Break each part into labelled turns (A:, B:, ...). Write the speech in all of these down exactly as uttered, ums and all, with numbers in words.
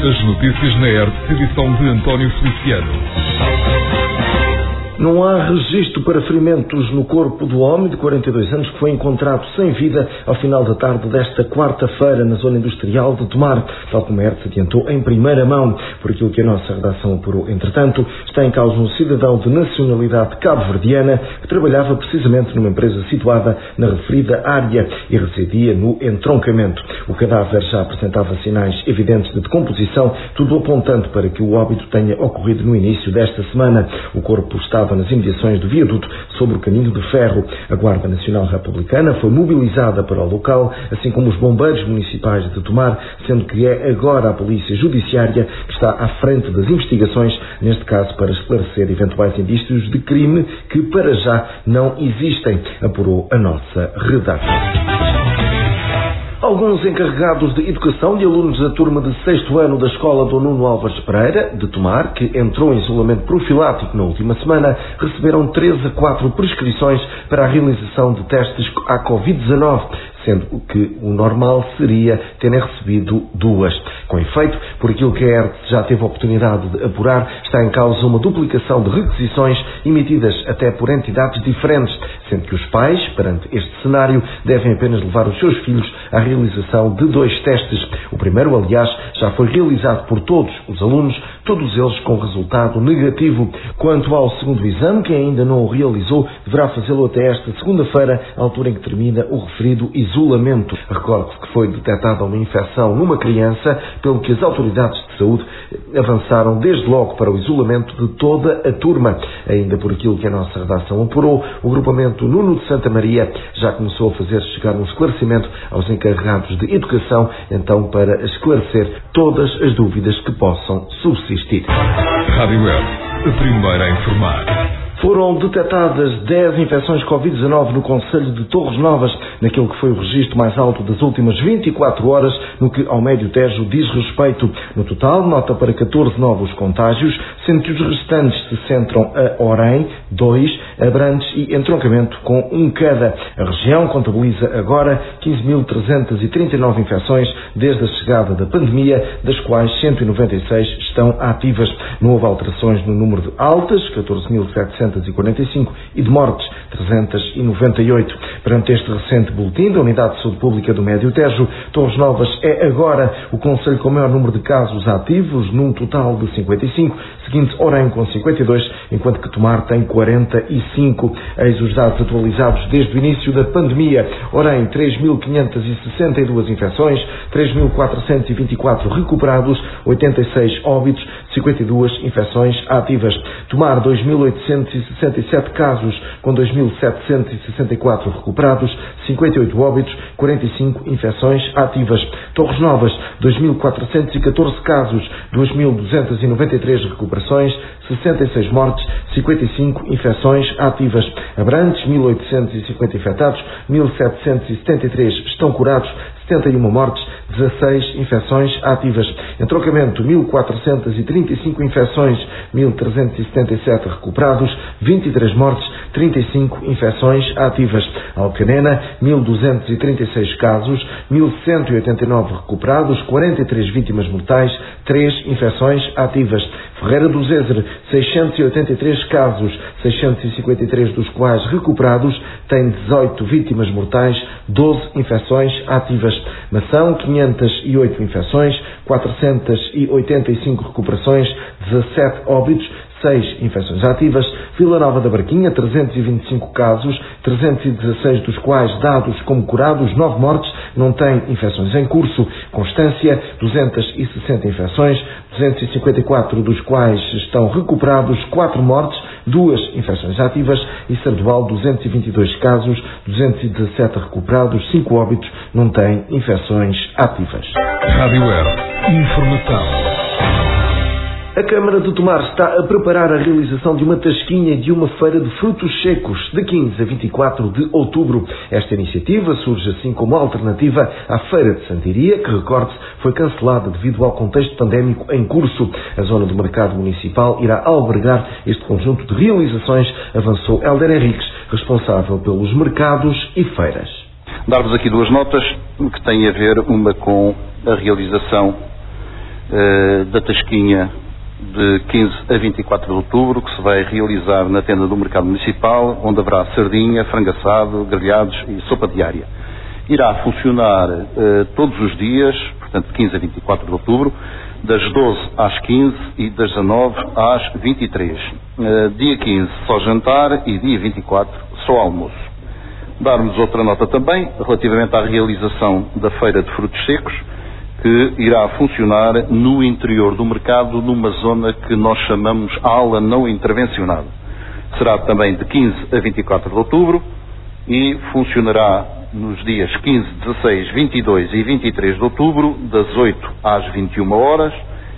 A: As notícias na R T C, edição de António Feliciano.
B: Não há registro para ferimentos no corpo do homem de quarenta e dois anos que foi encontrado sem vida ao final da tarde desta quarta-feira na zona industrial de Tomar, tal como a R T C adiantou em primeira mão. Por aquilo que a nossa redação apurou, entretanto, está em causa um cidadão de nacionalidade cabo-verdiana que trabalhava precisamente numa empresa situada na referida área e residia no entroncamento. O cadáver já apresentava sinais evidentes de decomposição, tudo apontando para que o óbito tenha ocorrido no início desta semana. O corpo estava nas imediações do viaduto sobre o caminho de ferro. A Guarda Nacional Republicana foi mobilizada para o local, assim como os bombeiros municipais de Tomar, sendo que é agora a Polícia Judiciária que está à frente das investigações, neste caso para esclarecer eventuais indícios de crime que para já não existem, apurou a nossa redação. Alguns encarregados de educação e alunos da turma de sexto ano da Escola Dom Nuno Álvares Pereira, de Tomar, que entrou em isolamento profilático na última semana, receberam três a quatro prescrições para a realização de testes à covid dezanove, sendo que o normal seria terem recebido duas. Com efeito, por aquilo que a R T C já teve a oportunidade de apurar, está em causa uma duplicação de requisições emitidas até por entidades diferentes, sendo que os pais, perante este cenário, devem apenas levar os seus filhos à realização de dois testes. O primeiro, aliás, já foi realizado por todos os alunos, todos eles com resultado negativo. Quanto ao segundo exame, quem ainda não o realizou, deverá fazê-lo até esta segunda-feira, altura em que termina o referido isolamento. Recordo que foi detectada uma infecção numa criança, pelo que as autoridades de saúde avançaram desde logo para o isolamento de toda a turma. Ainda por aquilo que a nossa redação apurou, o grupamento Nuno de Santa Maria já começou a fazer chegar um esclarecimento aos encarregados de educação, então para esclarecer todas as dúvidas que possam subsistir.
A: Rádio Web, a primeira a informar.
B: Foram detectadas dez infecções covid dezanove no concelho de Torres Novas, naquilo que foi o registro mais alto das últimas vinte e quatro horas, no que ao Médio Tejo diz respeito. No total, nota para catorze novos contágios, sendo que os restantes se centram a Orém, dois, Abrantes e Entroncamento, com um cada. A região contabiliza agora quinze mil trezentas e trinta e nove infecções desde a chegada da pandemia, das quais cento e noventa e seis estão ativas. Não houve alterações no número de altas, catorze mil setecentos e quarenta e cinco, e de mortes, trezentos e noventa e oito. Perante este recente boletim da Unidade de Saúde Pública do Médio Tejo, Torres Novas é agora o concelho com o maior número de casos ativos, num total de cinquenta e cinco, seguinte Orém com cinquenta e dois, enquanto que Tomar tem quarenta e cinco. Eis os dados atualizados desde o início da pandemia. Orém, três mil quinhentas e sessenta e duas infecções, três mil quatrocentos e vinte e quatro recuperados, oitenta e seis óbitos, cinquenta e duas infecções ativas. Tomar, dois mil oitocentos e sessenta e sete casos, com dois mil setecentos e sessenta e quatro recuperados, cinquenta e oito óbitos, quarenta e cinco infecções ativas. Torres Novas, dois mil quatrocentos e catorze casos, dois mil duzentos e noventa e três recuperações, sessenta e seis mortes, cinquenta e cinco infecções ativas. Abrantes, mil oitocentos e cinquenta infectados, mil setecentos e setenta e três estão curados, setenta e uma mortes, dezasseis infecções ativas. Entroncamento, mil quatrocentos e trinta e cinco infecções, mil trezentos e setenta e sete recuperados, vinte e três mortes, trinta e cinco infecções ativas. Alcanena, mil duzentos e trinta e seis casos, mil cento e oitenta e nove recuperados, quarenta e três vítimas mortais, três infecções ativas. Ferreira do Zezer, seiscentos e oitenta e três casos, seiscentos e cinquenta e três dos quais recuperados, tem dezoito vítimas mortais, doze infecções ativas. Mação, quinhentas e oito infecções, quatrocentas e oitenta e cinco recuperações, dezassete óbitos, seis infecções ativas. Vila Nova da Barquinha, trezentos e vinte e cinco casos, trezentos e dezasseis dos quais dados como curados, nove mortes, não tem infecções em curso. Constância, duzentas e sessenta infecções, duzentos e cinquenta e quatro dos quais estão recuperados, quatro mortes, duas infecções ativas. E Sardual, duzentos e vinte e dois casos, duzentos e dezassete recuperados, cinco óbitos, não tem infecções ativas.
A: Rádio Web, informação.
B: A Câmara de Tomar está a preparar a realização de uma tasquinha e de uma feira de frutos secos de quinze a vinte e quatro de outubro. Esta iniciativa surge assim como alternativa à Feira de Santiria, que, recorde-se, foi cancelada devido ao contexto pandémico em curso. A zona do mercado municipal irá albergar este conjunto de realizações, avançou Hélder Henriques, responsável pelos mercados e feiras.
C: Dar-vos aqui duas notas que têm a ver, uma com a realização uh, da Tasquinha de quinze a vinte e quatro de outubro, que se vai realizar na tenda do Mercado Municipal, onde haverá sardinha, frango assado, grelhados e sopa diária. Irá funcionar uh, todos os dias, portanto de quinze a vinte e quatro de outubro, das doze às quinze e das dezanove às vinte e três. Uh, dia quinze só jantar e dia vinte e quatro só almoço. Darmos outra nota também relativamente à realização da Feira de Frutos Secos, que irá funcionar no interior do mercado, numa zona que nós chamamos ala não intervencionada. Será também de quinze a vinte e quatro de outubro e funcionará nos dias quinze, dezasseis, vinte e dois e vinte e três de outubro, das oito às vinte e uma horas,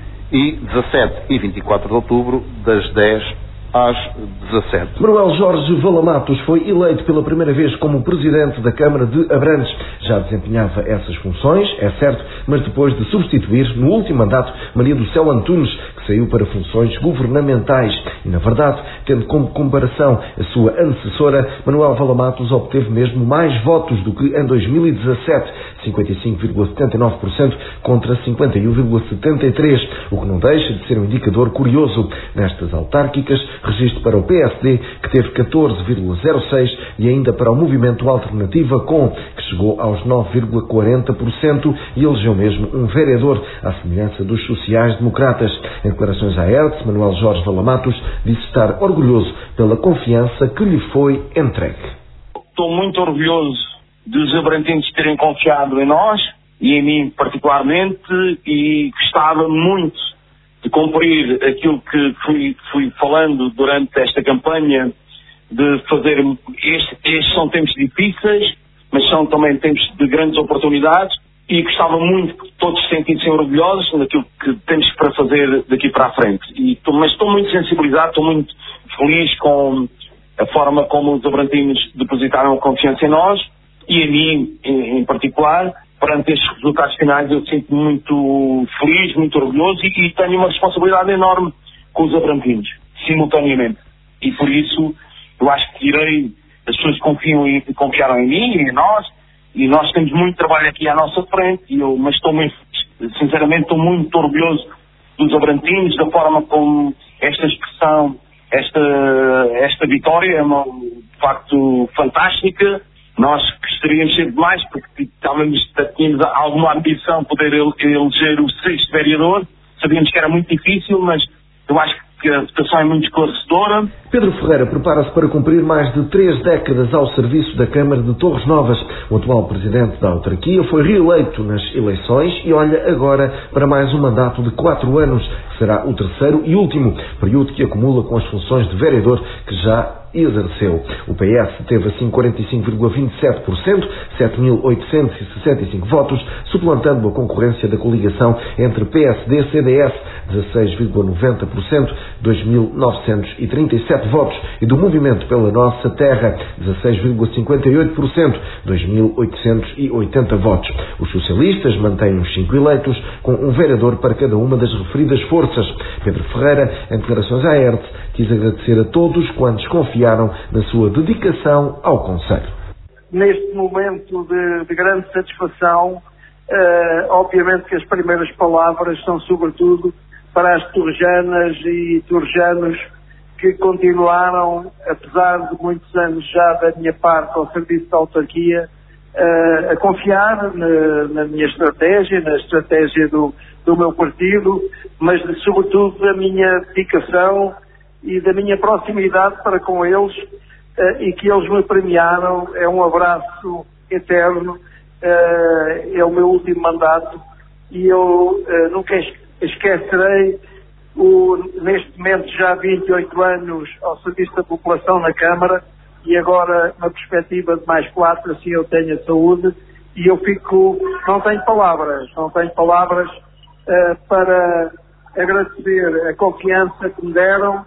C: e dezassete e vinte e quatro de outubro, das dez às dezassete.
B: Manuel Jorge Valamatos foi eleito pela primeira vez como presidente da Câmara de Abrantes. Já desempenhava essas funções, é certo, mas depois de substituir, no último mandato, Maria do Céu Antunes, que saiu para funções governamentais. E, na verdade, tendo como comparação a sua antecessora, Manuel Valamatos obteve mesmo mais votos do que em dois mil e dezassete, cinquenta e cinco vírgula setenta e nove por cento contra cinquenta e um vírgula setenta e três por cento, o que não deixa de ser um indicador curioso. Nestas autárquicas, registro para o P S D, que teve catorze vírgula zero seis por cento, e ainda para o Movimento Alternativa Com, que chegou aos nove vírgula quarenta por cento e elegeu mesmo um vereador, à semelhança dos sociais-democratas. Em declarações à R T S, Manuel Jorge Valamatos disse estar orgulhoso pela confiança que lhe foi entregue.
D: Estou muito orgulhoso dos abrantenses terem confiado em nós, e em mim particularmente, e gostava muito de cumprir aquilo que fui, fui falando durante esta campanha, de fazer, este, estes são tempos difíceis, mas são também tempos de grandes oportunidades, e gostava muito que todos se sentissem orgulhosos daquilo que temos para fazer daqui para a frente. E estou, mas estou muito sensibilizado, estou muito feliz com a forma como os abrantinos depositaram a confiança em nós, e a mim em, em particular. Perante estes resultados finais eu sinto-me muito feliz, muito orgulhoso, e, e tenho uma responsabilidade enorme com os abrantinos, simultaneamente. E por isso eu acho que irei, as pessoas confiam em, confiaram em mim e em nós, e nós temos muito trabalho aqui à nossa frente, e eu, mas estou muito, sinceramente estou muito orgulhoso dos abrantinos, da forma como esta expressão, esta, esta vitória é uma, de facto fantástica. Nós gostaríamos sempre de mais, porque estávamos, tínhamos alguma ambição de poder eleger o sexto vereador. Sabíamos que era muito difícil, mas eu acho que a votação é muito esclarecedora.
B: Pedro Ferreira prepara-se para cumprir mais de três décadas ao serviço da Câmara de Torres Novas. O atual presidente da autarquia foi reeleito nas eleições e olha agora para mais um mandato de quatro anos, que será o terceiro e último, período que acumula com as funções de vereador que já exerceu. O P S teve assim quarenta e cinco vírgula vinte e sete por cento, sete mil oitocentos e sessenta e cinco votos, suplantando a concorrência da coligação entre P S D e C D S, dezasseis vírgula noventa por cento, dois mil novecentos e trinta e sete votos, e do Movimento pela Nossa Terra, dezasseis vírgula cinquenta e oito por cento, dois mil oitocentos e oitenta votos. Os socialistas mantêm os cinco eleitos, com um vereador para cada uma das referidas forças. Pedro Ferreira, em declarações à R T S, quis agradecer a todos quantos confiaram na sua dedicação ao concelho.
E: Neste momento de, de grande satisfação, uh, obviamente que as primeiras palavras são sobretudo para as torrejanas e torrejanos que continuaram, apesar de muitos anos já da minha parte ao serviço da autarquia, uh, a confiar na, na minha estratégia, na estratégia do, do meu partido, mas de, sobretudo da minha dedicação e da minha proximidade para com eles, uh, e que eles me premiaram. É um abraço eterno, uh, é o meu último mandato, e eu uh, nunca esquecerei o, neste momento já vinte e oito anos ao serviço da população na Câmara, e agora uma perspectiva de mais quatro, assim eu tenho a saúde, e eu fico, não tenho palavras, não tenho palavras uh, para agradecer a confiança que me deram,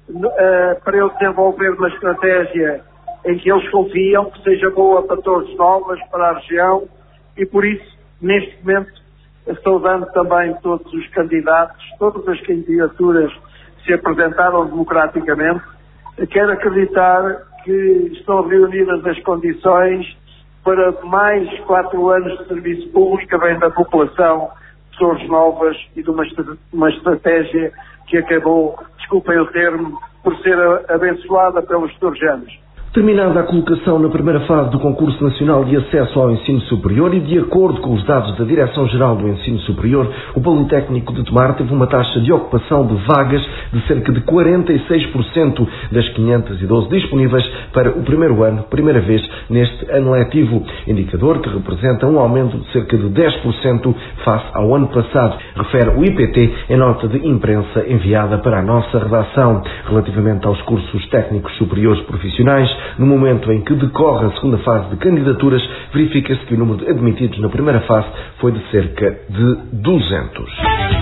E: Uh, para eu desenvolver uma estratégia em que eles confiam, que seja boa para Torres Novas, para a região, e por isso, neste momento, estou dando também todos os candidatos, todas as candidaturas que se apresentaram democraticamente. Quero acreditar que estão reunidas as condições para mais quatro anos de serviço público, bem da população de Torres Novas e de uma, uma estratégia que acabou, desculpem o termo, por ser abençoada pelos torjanos.
B: Terminada a colocação na primeira fase do Concurso Nacional de Acesso ao Ensino Superior e de acordo com os dados da Direção-Geral do Ensino Superior, o Politécnico de Tomar teve uma taxa de ocupação de vagas de cerca de quarenta e seis por cento das quinhentas e doze disponíveis para o primeiro ano, primeira vez neste ano letivo, indicador que representa um aumento de cerca de dez por cento face ao ano passado, refere o I P T em nota de imprensa enviada para a nossa redação. Relativamente aos cursos técnicos superiores profissionais, no momento em que decorre a segunda fase de candidaturas, verifica-se que o número de admitidos na primeira fase foi de cerca de duzentos.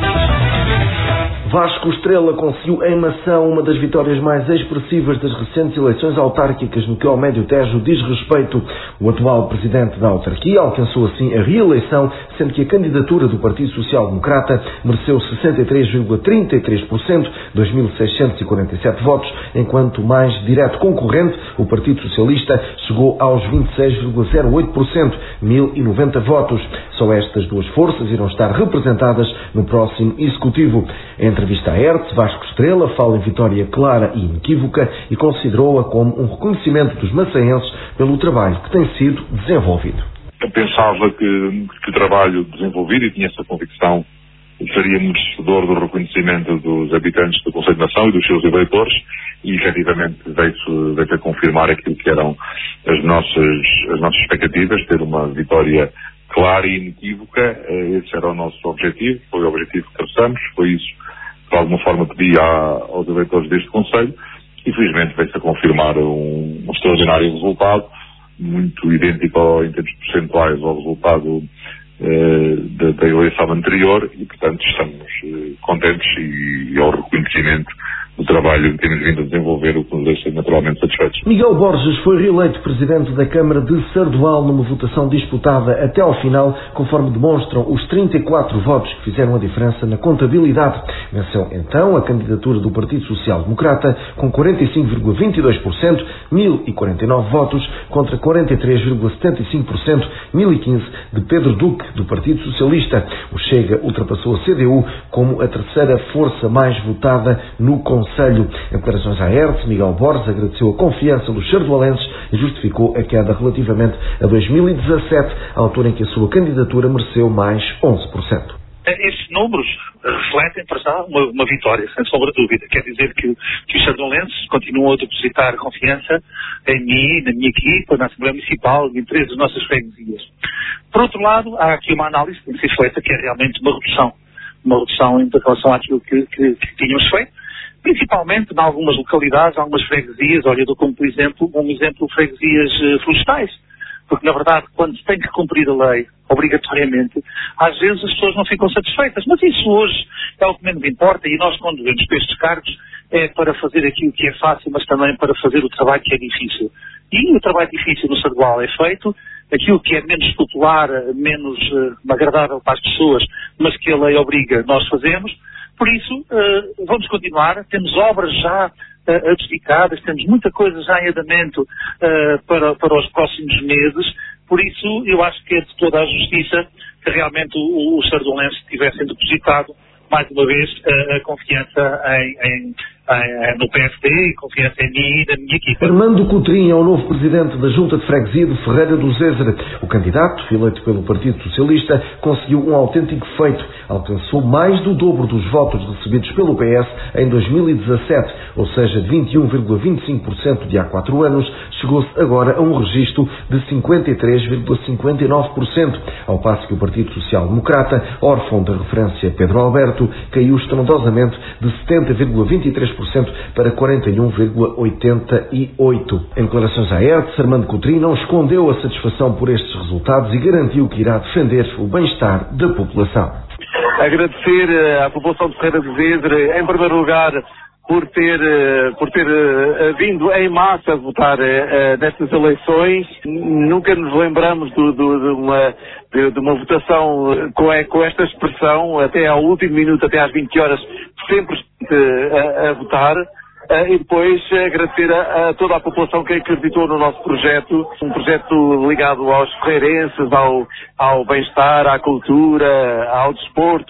B: Vasco Estrela conseguiu em Mação uma das vitórias mais expressivas das recentes eleições autárquicas no que ao Médio Tejo diz respeito. O atual presidente da autarquia alcançou assim a reeleição, sendo que a candidatura do Partido Social Democrata mereceu sessenta e três vírgula trinta e três por cento, dois mil seiscentos e quarenta e sete votos, enquanto o mais direto concorrente, o Partido Socialista, chegou aos vinte e seis vírgula zero oito por cento, mil e noventa votos. Só estas duas forças irão estar representadas no próximo Executivo. Em entrevista à Hertz, Vasco Estrela fala em vitória clara e inequívoca e considerou-a como um reconhecimento dos maçaenses pelo trabalho que tem sido desenvolvido.
F: Eu pensava que, que o trabalho desenvolvido, e tinha essa convicção, seria merecedor do reconhecimento dos habitantes do Conselho de Nação e dos seus eleitores, e efetivamente veio-se, veio-se a confirmar aquilo que eram as nossas, as nossas expectativas, ter uma vitória clara e inequívoca. Esse era o nosso objetivo, foi o objetivo que traçamos, foi isso que de alguma forma pedi aos eleitores deste Conselho, e felizmente veio-se a confirmar um, um extraordinário resultado, muito idêntico em termos percentuais ao resultado eh, da, da eleição anterior, e portanto estamos eh, contentes e, e ao reconhecimento do trabalho que temos vindo a desenvolver, o que nos deixa naturalmente satisfeitos.
B: Miguel Borges foi reeleito presidente da Câmara de Sardual numa votação disputada até ao final, conforme demonstram os trinta e quatro votos que fizeram a diferença na contabilidade. Venceu então a candidatura do Partido Social Democrata com quarenta e cinco vírgula vinte e dois por cento, mil e quarenta e nove votos, contra quarenta e três vírgula setenta e cinco por cento, mil e quinze, de Pedro Duque, do Partido Socialista. O Chega ultrapassou a C D U como a terceira força mais votada no Conselho. Em declarações à Hertz, Miguel Borges agradeceu a confiança dos sardualenses e justificou a queda relativamente a dois mil e dezassete, a altura em que a sua candidatura mereceu mais onze por cento.
G: Estes números refletem, para já, uma, uma vitória, sem sombra de dúvida. Quer dizer que, que os sardualenses continuam a depositar confiança em mim, na minha equipa, na Assembleia Municipal e em três das nossas freguesias. Por outro lado, há aqui uma análise que tem que ser feita, que é realmente uma redução. Uma redução em relação àquilo que, que, que tínhamos feito. Principalmente em algumas localidades, algumas freguesias, olha, eu dou como por exemplo, um exemplo de freguesias uh, florestais, porque na verdade quando se tem que cumprir a lei, obrigatoriamente, às vezes as pessoas não ficam satisfeitas, mas isso hoje é o que menos importa, e nós quando vemos para estes cargos é para fazer aquilo que é fácil, mas também para fazer o trabalho que é difícil. E o trabalho difícil no Sardual é feito, aquilo que é menos popular, menos uh, agradável para as pessoas, mas que a lei obriga, nós fazemos. Por isso, uh, vamos continuar, temos obras já uh, adjudicadas, temos muita coisa já em andamento uh, para, para os próximos meses, por isso eu acho que é de toda a justiça que realmente os sardualenses tivessem depositado, mais uma vez, uh, a confiança em, em, em, no P S D e confiança em mim e na minha equipa.
B: Armando Coutrinho é o novo presidente da Junta de Freguesia de Ferreira do Zézer. O candidato, eleito pelo Partido Socialista, conseguiu um autêntico feito. Alcançou mais do dobro dos votos recebidos pelo P S em dois mil e dezassete, ou seja, de vinte e um vírgula vinte e cinco por cento de há quatro anos, chegou-se agora a um registro de cinquenta e três vírgula cinquenta e nove por cento, ao passo que o Partido Social Democrata, órfão da referência Pedro Alberto, caiu estrondosamente de setenta vírgula vinte e três por cento para quarenta e um vírgula oitenta e oito por cento. Em declarações à Hertz, Armando Coutrinho não escondeu a satisfação por estes resultados e garantiu que irá defender o bem-estar da população.
H: Agradecer à população de Ferreira do Zézer, em primeiro lugar, por ter, por ter vindo em massa a votar nestas eleições. Nunca nos lembramos do, do, de, uma, de, de uma votação com, com esta expressão, até ao último minuto, até às vinte horas, sempre a, a votar. uh, e depois uh, agradecer a, a toda a população que acreditou no nosso projeto, um projeto ligado aos ferreirenses, ao, ao bem-estar, à cultura, ao desporto.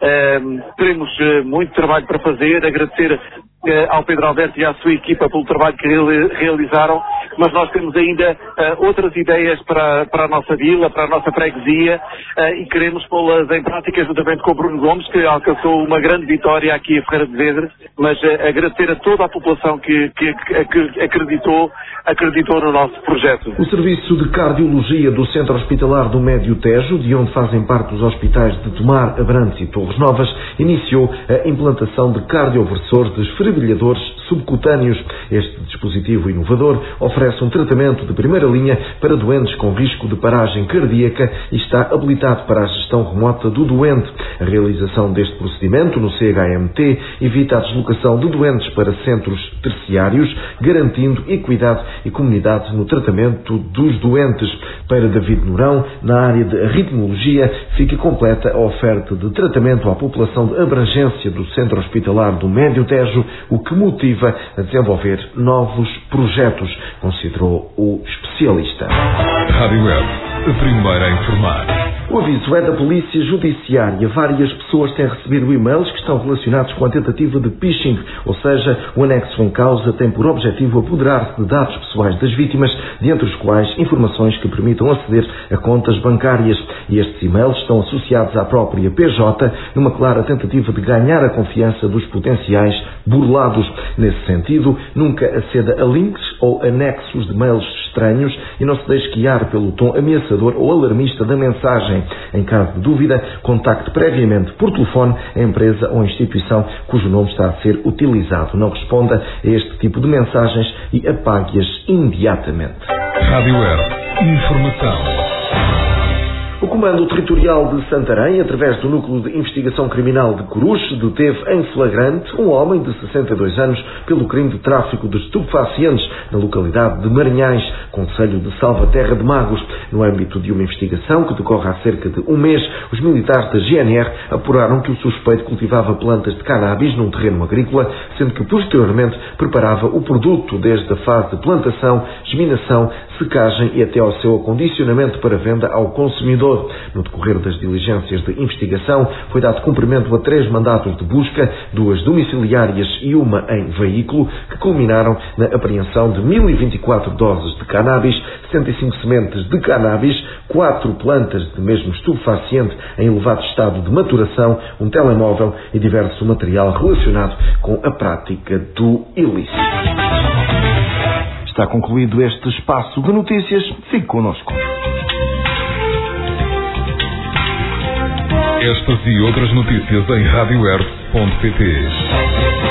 H: Uh, teremos uh, muito trabalho para fazer, agradecer ao Pedro Alberto e à sua equipa pelo trabalho que realizaram, mas nós temos ainda uh, outras ideias para, para a nossa vila, para a nossa freguesia, uh, e queremos pô-las em prática juntamente com o Bruno Gomes, que alcançou uma grande vitória aqui em Ferreira de Vedra, mas uh, agradecer a toda a população que, que, que acreditou, acreditou no nosso projeto.
B: O Serviço de Cardiologia do Centro Hospitalar do Médio Tejo, de onde fazem parte os hospitais de Tomar, Abrantes e Torres Novas, iniciou a implantação de cardioversores de brilhadores subcutâneos. Este dispositivo inovador oferece um tratamento de primeira linha para doentes com risco de paragem cardíaca e está habilitado para a gestão remota do doente. A realização deste procedimento no C H M T evita a deslocação de doentes para centros terciários, garantindo equidade e comunidade no tratamento dos doentes. Para David Nourão, na área de arritmologia, fica completa a oferta de tratamento à população de abrangência do Centro Hospitalar do Médio Tejo, o que motiva a desenvolver novos projetos, considerou o especialista.
A: Rádio Web, a primeira a informar.
B: O aviso é da Polícia Judiciária. Várias pessoas têm recebido e-mails que estão relacionados com a tentativa de phishing, ou seja, o anexo em causa tem por objetivo apoderar-se de dados pessoais das vítimas, dentre os quais informações que permitam aceder a contas bancárias. E estes e-mails estão associados à própria P J, numa clara tentativa de ganhar a confiança dos potenciais burlados. Nesse sentido, nunca aceda a links ou anexos de mails estranhos e não se deixe guiar pelo tom ameaçador ou alarmista da mensagem. Em caso de dúvida, contacte previamente por telefone a empresa ou a instituição cujo nome está a ser utilizado. Não responda a este tipo de mensagens e apague-as imediatamente.
A: Rádio Web, informação.
B: O Comando Territorial de Santarém, através do Núcleo de Investigação Criminal de Coruche, deteve em flagrante um homem de sessenta e dois anos pelo crime de tráfico de estupefacientes na localidade de Marinhais, concelho de Salvaterra de Magos. No âmbito de uma investigação que decorre há cerca de um mês, os militares da G N R apuraram que o suspeito cultivava plantas de cannabis num terreno agrícola, sendo que posteriormente preparava o produto desde a fase de plantação, germinação, secagem e até ao seu acondicionamento para venda ao consumidor. No decorrer das diligências de investigação, foi dado cumprimento a três mandatos de busca, duas domiciliárias e uma em veículo, que culminaram na apreensão de mil e vinte e quatro doses de cannabis, setenta e cinco sementes de cannabis, quatro plantas de mesmo estupefaciente em elevado estado de maturação, um telemóvel e diverso material relacionado com a prática do ilícito. Está concluído este espaço de notícias. Fique connosco.
A: Estas e outras notícias em rádio web ponto pt.